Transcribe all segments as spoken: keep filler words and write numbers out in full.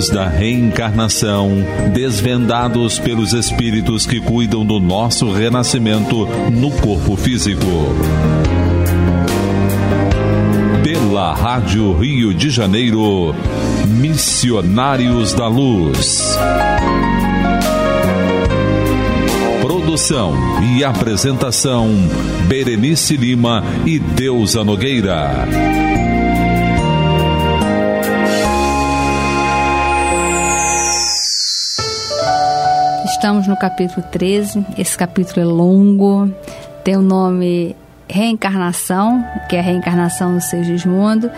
Mistérios da reencarnação, desvendados pelos espíritos que cuidam do nosso renascimento no corpo físico. Pela Rádio Rio de Janeiro, Missionários da Luz. Produção e apresentação, Berenice Lima e Deusa Nogueira. Estamos no capítulo treze, esse capítulo é longo, tem o nome Reencarnação, que é a reencarnação do Segismundo,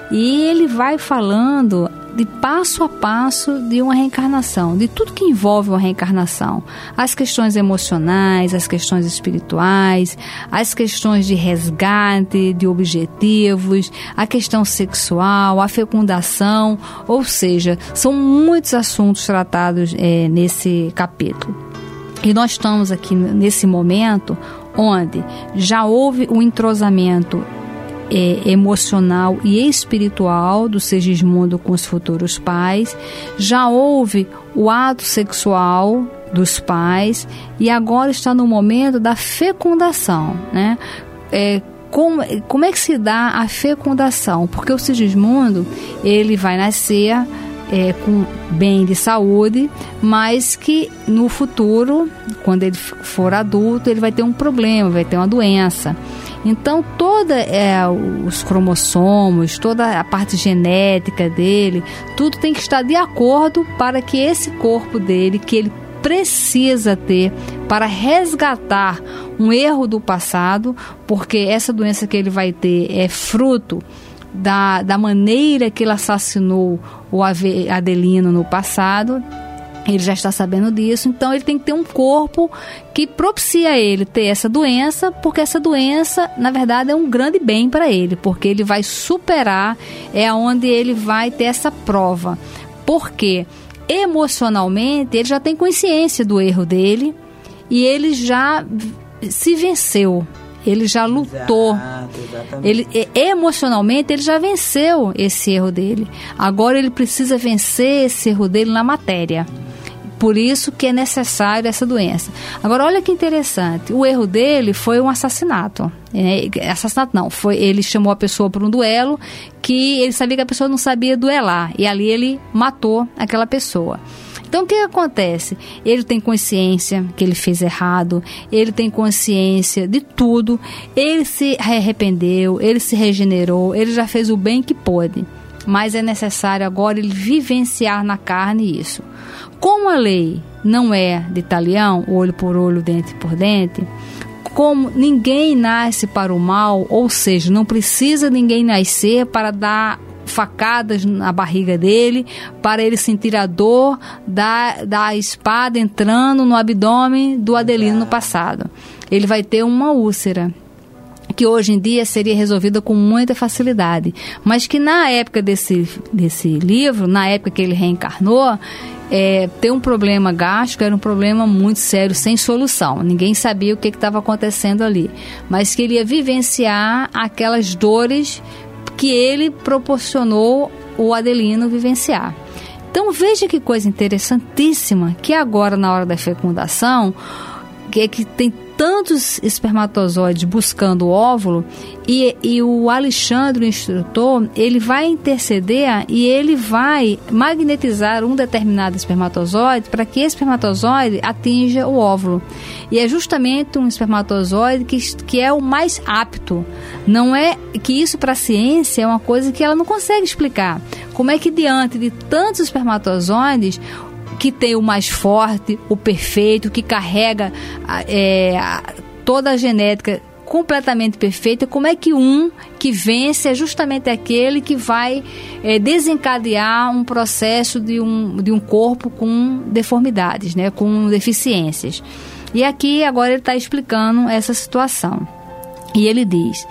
e ele vai falando de passo a passo de uma reencarnação, de tudo que envolve uma reencarnação, as questões emocionais, as questões espirituais, as questões de resgate, de objetivos, a questão sexual, a fecundação, ou seja, são muitos assuntos tratados é, nesse capítulo. E nós estamos aqui nesse momento onde já houve um entrosamento É, emocional e espiritual do Segismundo com os futuros pais, já houve o ato sexual dos pais e agora está no momento da fecundação, né? É, como, como é que se dá a fecundação? Porque o Segismundo, ele vai nascer é, com bem de saúde, mas que no futuro, quando ele for adulto, ele vai ter um problema, vai ter uma doença. Então, todos é, os cromossomos, toda a parte genética dele, tudo tem que estar de acordo para que esse corpo dele, que ele precisa ter para resgatar um erro do passado, porque essa doença que ele vai ter é fruto da, da maneira que ele assassinou o Adelino no passado. Ele já está sabendo disso, então ele tem que ter um corpo que propicia ele ter essa doença, porque essa doença, na verdade, é um grande bem para ele, porque ele vai superar, é onde ele vai ter essa prova. Porque emocionalmente ele já tem consciência do erro dele e ele já se venceu. Ele já lutou. Exato, ele, emocionalmente ele já venceu esse erro dele. Agora ele precisa vencer esse erro dele na matéria. Por isso que é necessário essa doença. Agora, olha que interessante. O erro dele foi um assassinato. É, assassinato não. Foi, ele chamou a pessoa para um duelo que ele sabia que a pessoa não sabia duelar. E ali ele matou aquela pessoa. Então, o que acontece? Ele tem consciência que ele fez errado, ele tem consciência de tudo, ele se arrependeu, ele se regenerou, ele já fez o bem que pôde. Mas é necessário agora ele vivenciar na carne isso. Como a lei não é de talião, olho por olho, dente por dente, como ninguém nasce para o mal, ou seja, não precisa ninguém nascer para dar facadas na barriga dele, para ele sentir a dor da, da espada entrando no abdômen do Adelino no passado. Ele vai ter uma úlcera, que hoje em dia seria resolvida com muita facilidade, mas que na época desse, desse livro, na época que ele reencarnou, é, ter um problema gástrico era um problema muito sério, sem solução. Ninguém sabia o que estava acontecendo ali, mas que ele ia vivenciar aquelas dores que ele proporcionou o Adelino vivenciar. Então veja que coisa interessantíssima, que agora na hora da fecundação, que é que tem tantos espermatozoides buscando o óvulo e, e o Alexandre, o instrutor, ele vai interceder e ele vai magnetizar um determinado espermatozoide para que esse espermatozoide atinja o óvulo. E é justamente um espermatozoide que, que é o mais apto. Não é que isso para a ciência é uma coisa que ela não consegue explicar. Como é que diante de tantos espermatozoides que tem o mais forte, o perfeito, que carrega é, toda a genética completamente perfeita, como é que um que vence é justamente aquele que vai é, desencadear um processo de um, de um corpo com deformidades, né, com deficiências. E aqui agora ele está explicando essa situação. E ele diz: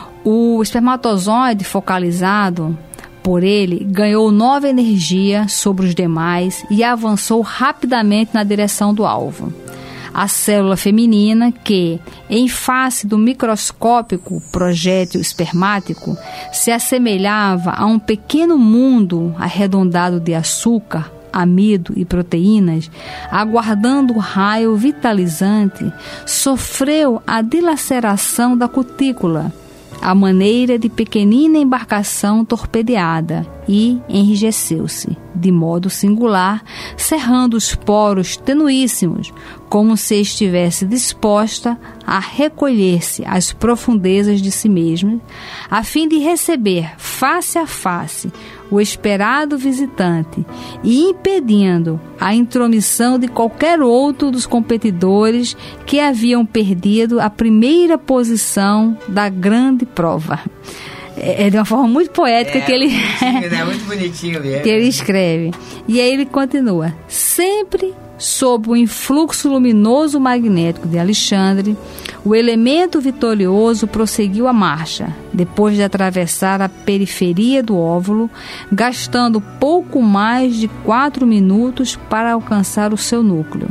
o espermatozoide focalizado por ele ganhou nova energia sobre os demais e avançou rapidamente na direção do alvo. a célula feminina que, em face do microscópico projétil espermático, se assemelhava a um pequeno mundo arredondado de açúcar, amido e proteínas, aguardando o raio vitalizante, sofreu a dilaceração da cutícula, à maneira de pequenina embarcação torpedeada, e enrijeceu-se, de modo singular, cerrando os poros tenuíssimos, como se estivesse disposta a recolher-se às profundezas de si mesma, a fim de receber face a face o esperado visitante e impedindo a intromissão de qualquer outro dos competidores que haviam perdido a primeira posição da grande prova. É de uma forma muito poética é, que ele é muito bonitinho mesmo. que ele escreve. E aí ele continua: sempre sob o influxo luminoso magnético de Alexandre, o elemento vitorioso prosseguiu a marcha, depois de atravessar a periferia do óvulo, gastando pouco mais de quatro minutos para alcançar o seu núcleo.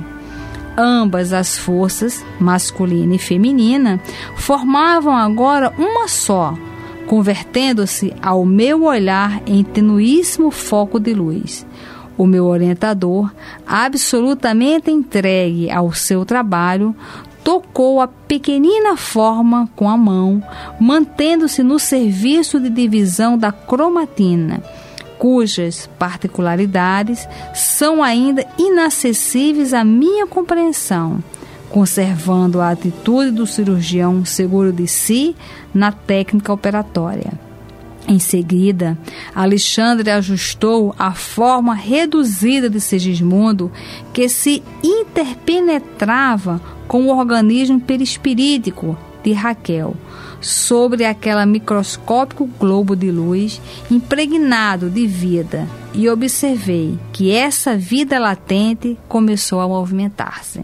Ambas as forças, masculina e feminina, formavam agora uma só, convertendo-se ao meu olhar em tenuíssimo foco de luz. O meu orientador, absolutamente entregue ao seu trabalho, tocou a pequenina forma com a mão, mantendo-se no serviço de divisão da cromatina, cujas particularidades são ainda inacessíveis à minha compreensão, conservando a atitude do cirurgião seguro de si na técnica operatória. Em seguida, Alexandre ajustou a forma reduzida de Segismundo, que se interpenetrava com o organismo perispirítico de Raquel, sobre aquele microscópico globo de luz impregnado de vida, e observei que essa vida latente começou a movimentar-se.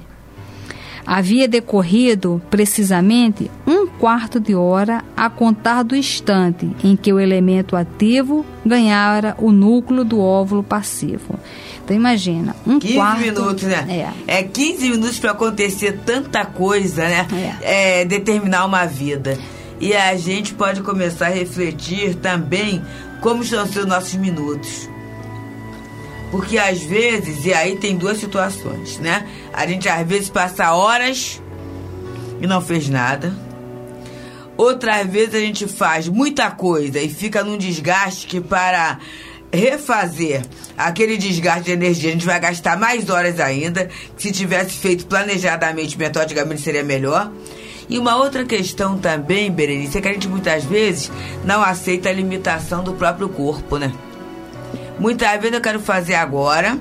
Havia decorrido precisamente um quarto de hora a contar do instante em que o elemento ativo ganhara o núcleo do óvulo passivo. Então imagina, um quinze quarto... minutos, né? É, é quinze minutos para acontecer tanta coisa, né? É. É, determinar uma vida. E a gente pode começar a refletir também como estão sendo nossos minutos. Porque às vezes, e aí tem duas situações, né? A gente às vezes passa horas e não fez nada. Outras vezes a gente faz muita coisa e fica num desgaste que, para refazer aquele desgaste de energia, a gente vai gastar mais horas ainda. Se tivesse feito planejadamente, metodicamente, seria melhor. E uma outra questão também, Berenice, é que a gente muitas vezes não aceita a limitação do próprio corpo, né? Muitas vezes eu quero fazer agora,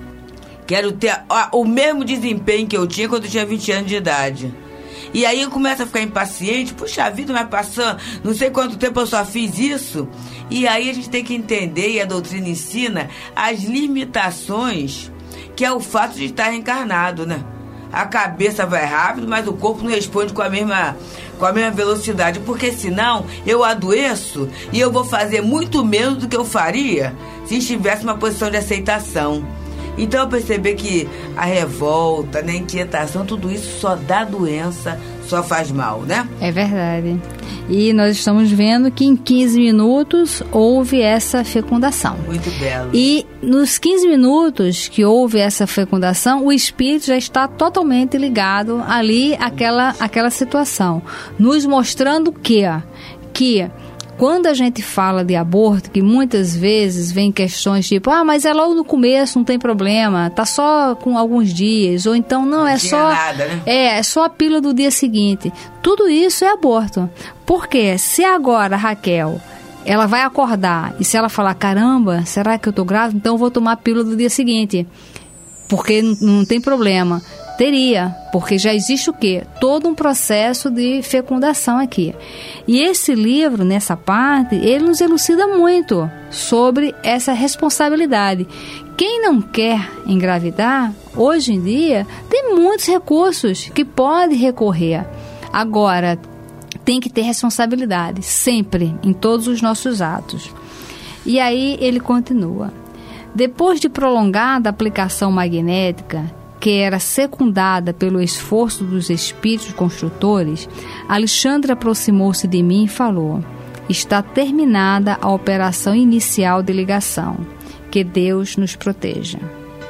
quero ter ó, o mesmo desempenho que eu tinha quando eu tinha vinte anos de idade. E aí eu começo a ficar impaciente, puxa, a vida vai passando, não sei quanto tempo eu só fiz isso. E aí a gente tem que entender, e a doutrina ensina, as limitações que é o fato de estar reencarnado, né? A cabeça vai rápido, mas o corpo não responde com a mesma, com a mesma velocidade, porque senão eu adoeço e eu vou fazer muito menos do que eu faria se estivesse numa posição de aceitação. Então eu percebi que a revolta, né, a inquietação, tudo isso só dá doença, só faz mal, né? É verdade. E nós estamos vendo que em quinze minutos houve essa fecundação. Muito belo. E nos quinze minutos que houve essa fecundação, o espírito já está totalmente ligado ali àquela, àquela situação, nos mostrando que, que quando a gente fala de aborto, que muitas vezes vem questões tipo, ah, mas é logo no começo, não tem problema, tá só com alguns dias, ou então não, é não só nada, né? é, é só a pílula do dia seguinte. Tudo isso é aborto. Porque se agora, Raquel, ela vai acordar e se ela falar, caramba, será que eu tô grávida? Então eu vou tomar a pílula do dia seguinte. Porque não, não tem problema. Teria, porque já existe o quê? Todo um processo de fecundação aqui. E esse livro, nessa parte, ele nos elucida muito sobre essa responsabilidade. Quem não quer engravidar, hoje em dia, tem muitos recursos que pode recorrer. Agora, tem que ter responsabilidade, sempre, em todos os nossos atos. E aí ele continua. Depois de prolongada aplicação magnética, que era secundada pelo esforço dos espíritos construtores, Alexandre aproximou-se de mim e falou: está terminada a operação inicial de ligação. Que Deus nos proteja.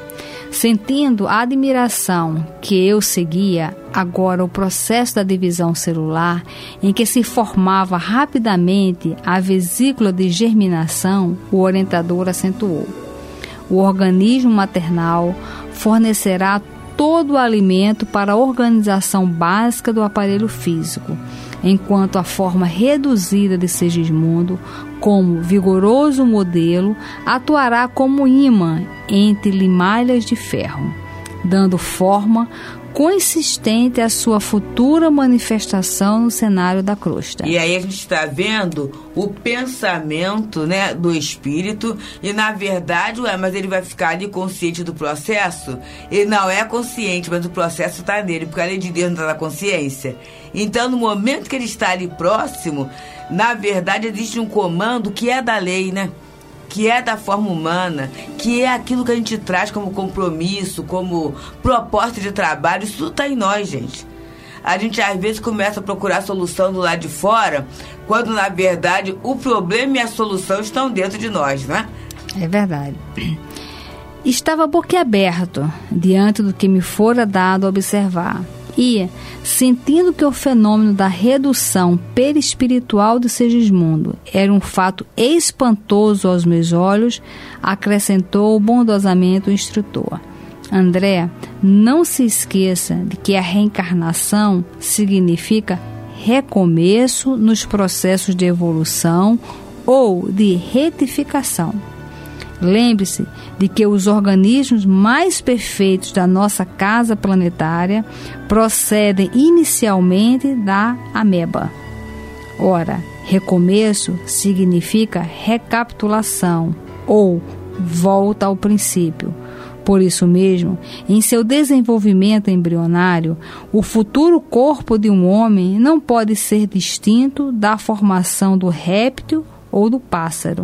Sentindo a admiração que eu seguia, agora o processo da divisão celular, em que se formava rapidamente a vesícula de germinação, o orientador acentuou: o organismo maternal fornecerá todo o alimento para a organização básica do aparelho físico, enquanto a forma reduzida de Segismundo, como vigoroso modelo, atuará como imã entre limalhas de ferro, dando forma consistente à sua futura manifestação no cenário da crosta. E aí a gente está vendo o pensamento, né, do espírito, e na verdade, ué, mas ele vai ficar ali consciente do processo? Ele não é consciente, mas o processo está nele, porque a lei de Deus não está na consciência. Então, no momento que ele está ali próximo, na verdade existe um comando que é da lei, né? Que é da forma humana, que é aquilo que a gente traz como compromisso, como proposta de trabalho. Isso tudo está em nós, gente. A gente às vezes começa a procurar solução do lado de fora, quando na verdade o problema e a solução estão dentro de nós, né? É verdade. Estava boquiaberto diante do que me fora dado a observar. E, sentindo que o fenômeno da redução perispiritual de Segismundo era um fato espantoso aos meus olhos, acrescentou bondosamente o instrutor: André, não se esqueça de que a reencarnação significa recomeço nos processos de evolução ou de retificação. Lembre-se de que os organismos mais perfeitos da nossa casa planetária procedem inicialmente da ameba. Ora, recomeço significa recapitulação ou volta ao princípio. Por isso mesmo, em seu desenvolvimento embrionário, o futuro corpo de um homem não pode ser distinto da formação do réptil ou do pássaro.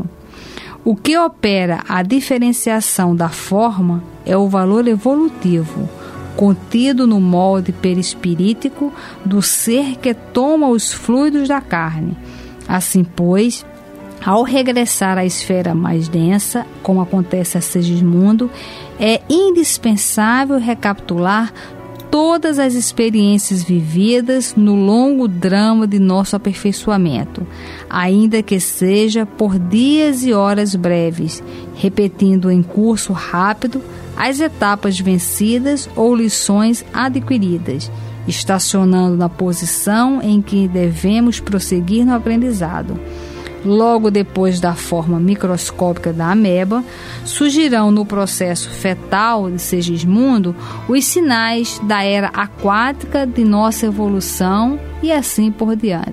O que opera a diferenciação da forma é o valor evolutivo, contido no molde perispirítico do ser que toma os fluidos da carne. Assim, pois, ao regressar à esfera mais densa, como acontece a Segismundo, é indispensável recapitular todas as experiências vividas no longo drama de nosso aperfeiçoamento, ainda que seja por dias e horas breves, repetindo em curso rápido as etapas vencidas ou lições adquiridas, estacionando na posição em que devemos prosseguir no aprendizado. Logo depois da forma microscópica da ameba, surgirão no processo fetal de Segismundo os sinais da era aquática de nossa evolução e assim por diante.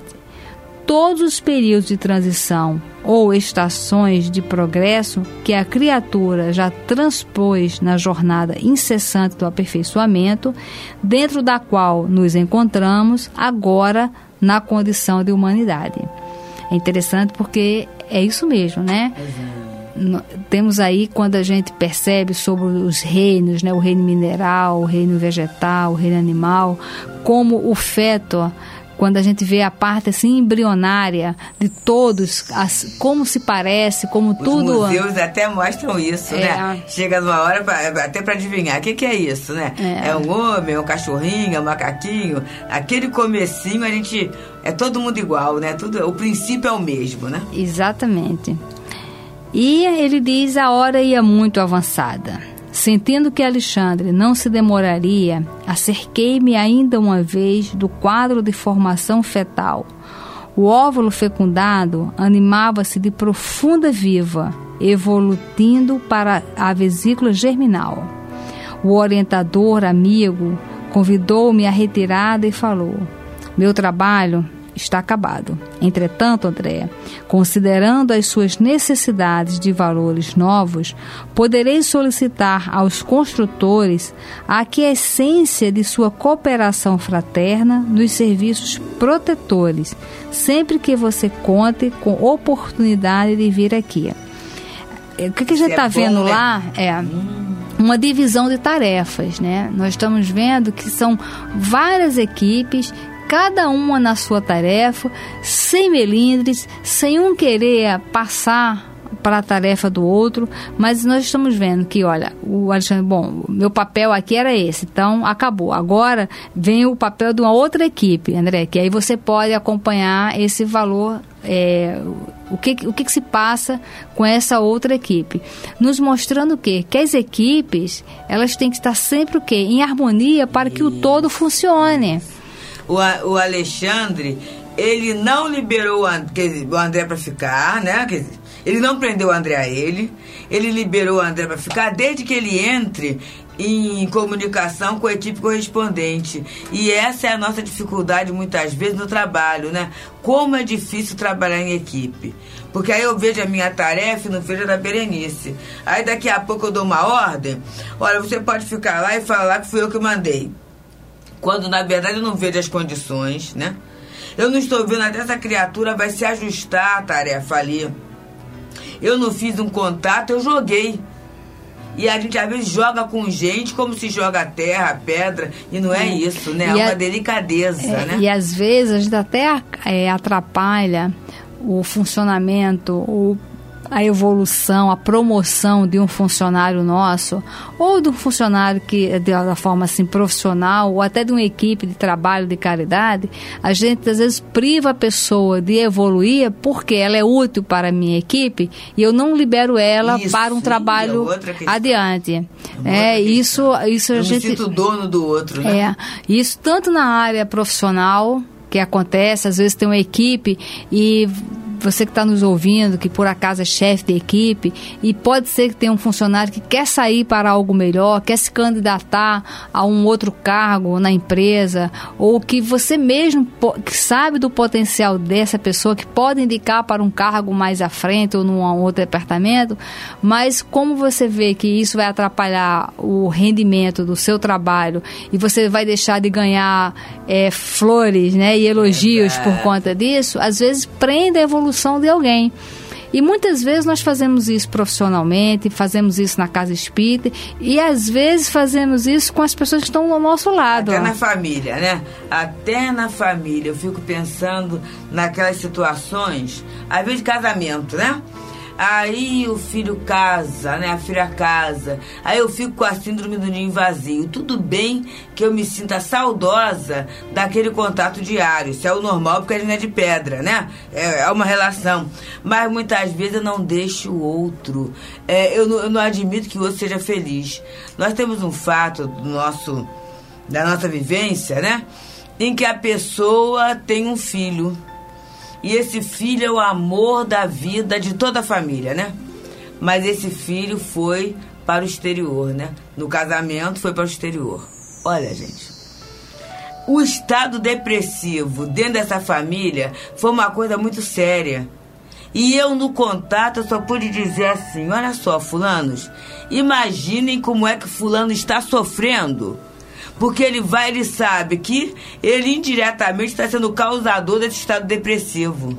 Todos os períodos de transição ou estações de progresso que a criatura já transpôs na jornada incessante do aperfeiçoamento, dentro da qual nos encontramos agora na condição de humanidade. É interessante porque é isso mesmo, né? Uhum. Temos aí, quando a gente percebe sobre os reinos, né? O reino mineral, o reino vegetal, o reino animal, como o feto, quando a gente vê a parte assim embrionária de todos, as, como se parece, como os tudo... Os museus até mostram isso, é. né? Chega numa hora, pra, até para adivinhar, o que, que é isso, né? É. é um homem, é um cachorrinho, é um macaquinho. Aquele comecinho, a gente... É todo mundo igual, né? Tudo, o princípio é o mesmo, né? Exatamente. E ele diz, a hora ia muito avançada. Sentindo que Alexandre não se demoraria, acerquei-me ainda uma vez do quadro de formação fetal. O óvulo fecundado animava-se de profunda viva, evolutindo para a vesícula germinal. O orientador amigo convidou-me à retirada e falou: meu trabalho está acabado. Entretanto, André, considerando as suas necessidades de valores novos, poderei solicitar aos construtores a aquiescência de sua cooperação fraterna nos serviços protetores, sempre que você conte com oportunidade de vir aqui. O que, que a gente está é vendo, né? lá é... uma divisão de tarefas, né? Nós estamos vendo que são várias equipes, cada uma na sua tarefa, sem melindres, sem um querer passar para a tarefa do outro, mas nós estamos vendo que, olha, o Alexandre, bom, meu papel aqui era esse, então acabou. Agora vem o papel de uma outra equipe, André, que aí você pode acompanhar esse valor, é, o, que, o que, que se passa com essa outra equipe. Nos mostrando o quê? Que as equipes, elas têm que estar sempre o quê? Em harmonia para que o todo funcione. O, o Alexandre, ele não liberou o André, o André para ficar, né? Quer dizer, ele não prendeu o André a ele, ele liberou o André para ficar desde que ele entre em comunicação com a equipe correspondente. E essa é a nossa dificuldade muitas vezes no trabalho, né? Como é difícil trabalhar em equipe. Porque aí eu vejo a minha tarefa e não vejo a da Berenice. Aí daqui a pouco eu dou uma ordem, olha, você pode ficar lá e falar que fui eu que mandei. Quando na verdade eu não vejo as condições, né? Eu não estou vendo até essa criatura vai se ajustar à tarefa ali. Eu não fiz um contato, eu joguei. E a gente às vezes joga com gente como se joga terra, pedra, e não é, é isso, né? É uma a, delicadeza, é, né? E às vezes a gente até é, atrapalha o funcionamento, o a evolução, a promoção de um funcionário nosso, ou de um funcionário que, de uma forma assim, profissional, ou até de uma equipe de trabalho de caridade, a gente às vezes priva a pessoa de evoluir porque ela é útil para a minha equipe e eu não libero ela isso, para um sim, trabalho é adiante. É, é isso, isso a eu gente... me sinto dono do outro, né? É, isso tanto na área profissional, que acontece, às vezes tem uma equipe e... Você que está nos ouvindo, que por acaso é chefe de equipe, e pode ser que tenha um funcionário que quer sair para algo melhor, quer se candidatar a um outro cargo na empresa, ou que você mesmo que sabe do potencial dessa pessoa, que pode indicar para um cargo mais à frente ou num outro departamento, mas como você vê que isso vai atrapalhar o rendimento do seu trabalho e você vai deixar de ganhar é, flores, né, e elogios por conta disso, às vezes prende a evolução de alguém. E muitas vezes nós fazemos isso profissionalmente, fazemos isso na casa espírita e às vezes fazemos isso com as pessoas que estão ao nosso lado. Até na família, né? Até na família. Eu fico pensando naquelas situações, às vezes de casamento, né? Aí o filho casa, né? A filha casa. Aí eu fico com a síndrome do ninho vazio. Tudo bem que eu me sinta saudosa daquele contato diário. Isso é o normal, porque a gente é de pedra, né? É, é uma relação. Mas muitas vezes eu não deixo o outro. É, eu, não, eu não admito que o outro seja feliz. Nós temos um fato do nosso, da nossa vivência, né? Em que a pessoa tem um filho. E esse filho é o amor da vida de toda a família, né? Mas esse filho foi para o exterior, né? No casamento foi para o exterior. Olha, gente, o estado depressivo dentro dessa família foi uma coisa muito séria. E eu, no contato, eu só pude dizer assim, olha só, fulanos, imaginem como é que fulano está sofrendo. Porque ele vai, ele sabe que ele indiretamente está sendo o causador desse estado depressivo.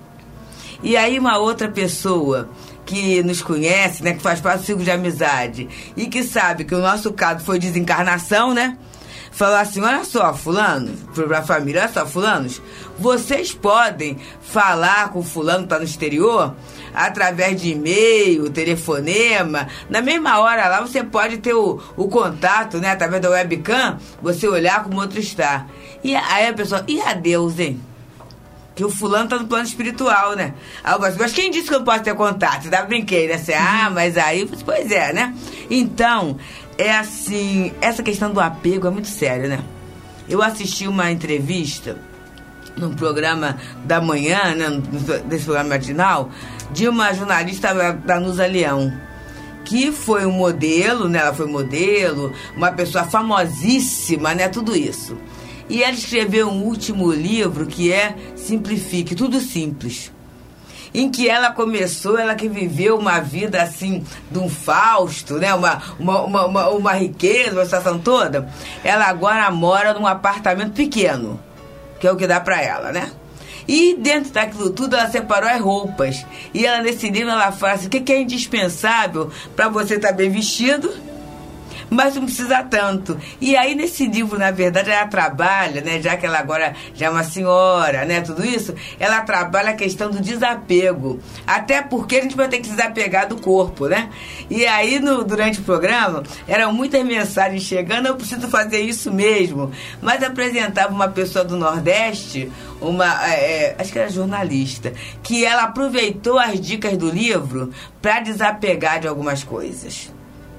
E aí uma outra pessoa que nos conhece, né, que faz parte do ciclo de amizade, e que sabe que o nosso caso foi desencarnação, né? Falou assim, olha só, fulano, para a família, olha só, fulanos, vocês podem falar com o fulano que está no exterior através de e-mail, telefonema, na mesma hora lá você pode ter o, o contato, né, através da webcam, você olhar como o outro está. E aí a pessoa, e adeus, hein? Que o fulano está no plano espiritual, né? Aí eu mas quem disse que eu não posso ter contato? Dá brinquei, né? Você, ah, mas aí, pois é, né? Então, é assim, essa questão do apego é muito séria, né? Eu assisti uma entrevista num programa da manhã, né, desse programa matinal, de uma jornalista da, da Nusa Leão, que foi um modelo, né? Ela foi modelo, uma pessoa famosíssima, né? Tudo isso. E ela escreveu um último livro que é Simplifique, tudo simples. Em que ela começou, ela que viveu uma vida assim, de um Fausto, né? Uma, uma, uma, uma, uma riqueza, uma situação toda. Ela agora mora num apartamento pequeno, que é o que dá pra ela, né? E dentro daquilo tudo ela separou as roupas. E ela nesse livro ela fala assim, o que, que é indispensável para você estar bem vestido mas não precisa tanto. E aí, nesse livro, na verdade, ela trabalha, né, já que ela agora já é uma senhora, né, tudo isso, ela trabalha a questão do desapego. Até porque a gente vai ter que desapegar do corpo, né? E aí, no, durante o programa, eram muitas mensagens chegando, eu preciso fazer isso mesmo. Mas apresentava uma pessoa do Nordeste, uma, é, acho que era jornalista, que ela aproveitou as dicas do livro para desapegar de algumas coisas.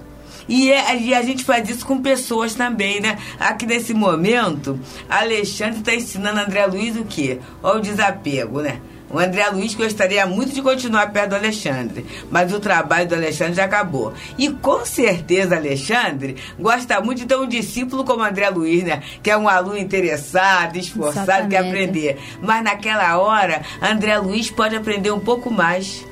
E, é, e a gente faz isso com pessoas também, né? Aqui nesse momento, a Alexandre está ensinando a André Luiz o quê? Olha o desapego, né? O André Luiz gostaria muito de continuar perto do Alexandre, mas o trabalho do Alexandre já acabou. E com certeza Alexandre gosta muito de ter um discípulo como André Luiz, né? Que é um aluno interessado, esforçado, Exatamente. Quer aprender. Mas naquela hora, André Luiz pode aprender um pouco mais.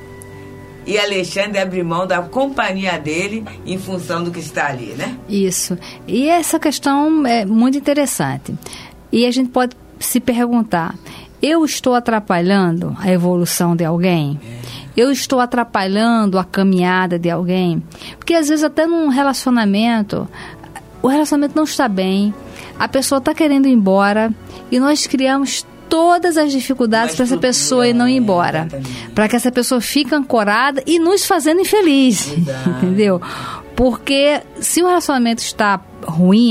E Alexandre abre mão da companhia dele em função do que está ali, né? Isso. E essa questão é muito interessante. E a gente pode se perguntar... Eu estou atrapalhando a evolução de alguém? Eu estou atrapalhando a caminhada de alguém? Porque às vezes até num relacionamento, o relacionamento não está bem, a pessoa está querendo ir embora e nós criamos todas as dificuldades para essa pessoa ir não ir embora. Para que essa pessoa fique ancorada e nos fazendo infeliz. Entendeu? Porque se o relacionamento está ruim,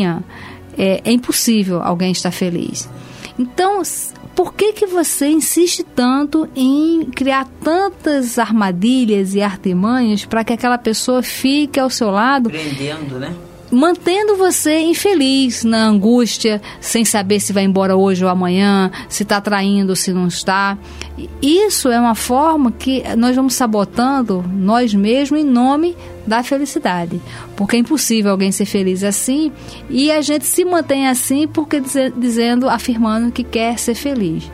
é, é impossível alguém estar feliz. Então... Por que que você insiste tanto em criar tantas armadilhas e artimanhas para que aquela pessoa fique ao seu lado? Prendendo, né? Mantendo você infeliz, na angústia, sem saber se vai embora hoje ou amanhã, se está traindo ou se não está. Isso é uma forma que nós vamos sabotando nós mesmos em nome da felicidade. Porque é impossível alguém ser feliz assim e a gente se mantém assim porque dizendo, afirmando que quer ser feliz.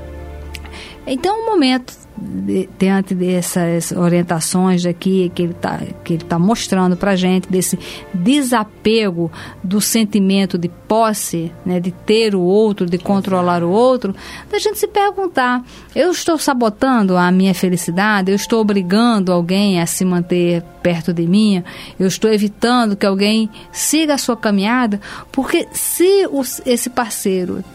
Então, um momento de, diante dessas orientações aqui que ele está que ele tá mostrando para a gente, desse desapego do sentimento de posse, né, de ter o outro, de controlar o outro, da gente se perguntar, eu estou sabotando a minha felicidade? Eu estou obrigando alguém a se manter perto de mim? Eu estou evitando que alguém siga a sua caminhada? Porque se os, esse parceiro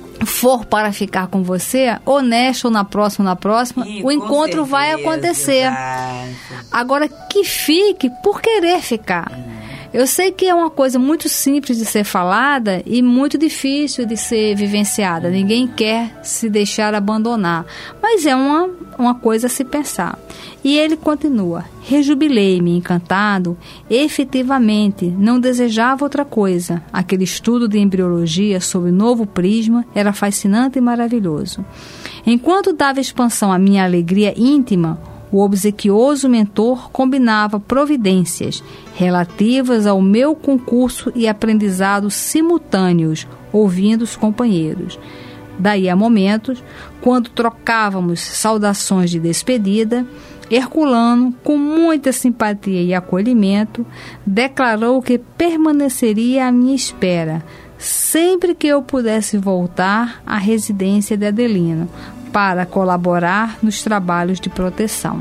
for para ficar com você, honesto ou na próxima, na próxima, Ih, o encontro certeza, vai acontecer. Exato. Agora, que fique por querer ficar. Hum. Eu sei que é uma coisa muito simples de ser falada e muito difícil de ser vivenciada. Ninguém quer se deixar abandonar, mas é uma, uma coisa a se pensar. E ele continua, rejubilei-me encantado, efetivamente não desejava outra coisa. Aquele estudo de embriologia sob novo prisma era fascinante e maravilhoso. Enquanto dava expansão à minha alegria íntima, o obsequioso mentor combinava providências relativas ao meu concurso e aprendizado simultâneos, ouvindo os companheiros. Daí a momentos, quando trocávamos saudações de despedida, Herculano, com muita simpatia e acolhimento, declarou que permaneceria à minha espera, sempre que eu pudesse voltar à residência de Adelino, para colaborar nos trabalhos de proteção.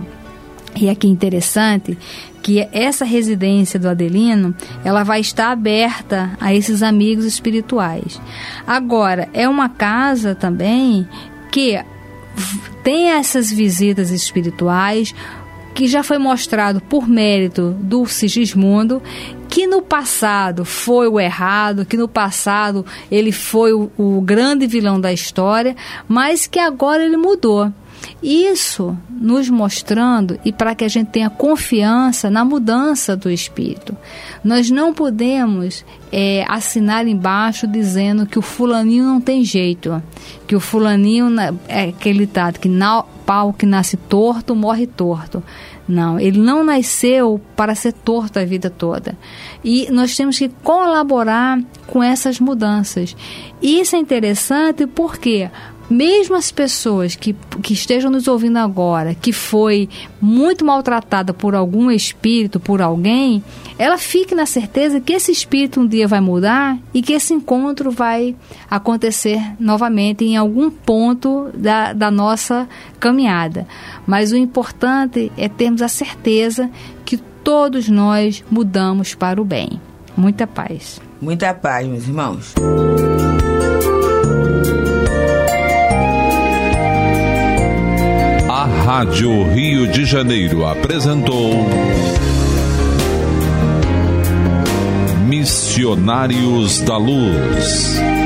E aqui interessante que essa residência do Adelino, ela vai estar aberta a esses amigos espirituais. Agora, é uma casa também que tem essas visitas espirituais, que já foi mostrado por mérito do Sigismundo, que no passado foi o errado, que no passado ele foi o, o grande vilão da história, mas que agora ele mudou. Isso nos mostrando e para que a gente tenha confiança na mudança do espírito. Nós não podemos é, assinar embaixo dizendo que o fulaninho não tem jeito, que o fulaninho é aquele ditado que na, pau que nasce torto morre torto. Não, ele não nasceu para ser torto a vida toda. E nós temos que colaborar com essas mudanças. E isso é interessante porque mesmo as pessoas que, que estejam nos ouvindo agora, que foi muito maltratada por algum espírito, por alguém, ela fique na certeza que esse espírito um dia vai mudar e que esse encontro vai acontecer novamente em algum ponto da, da nossa caminhada. Mas o importante é termos a certeza que todos nós mudamos para o bem. Muita paz. Muita paz, meus irmãos. A Rádio Rio de Janeiro apresentou Missionários da Luz.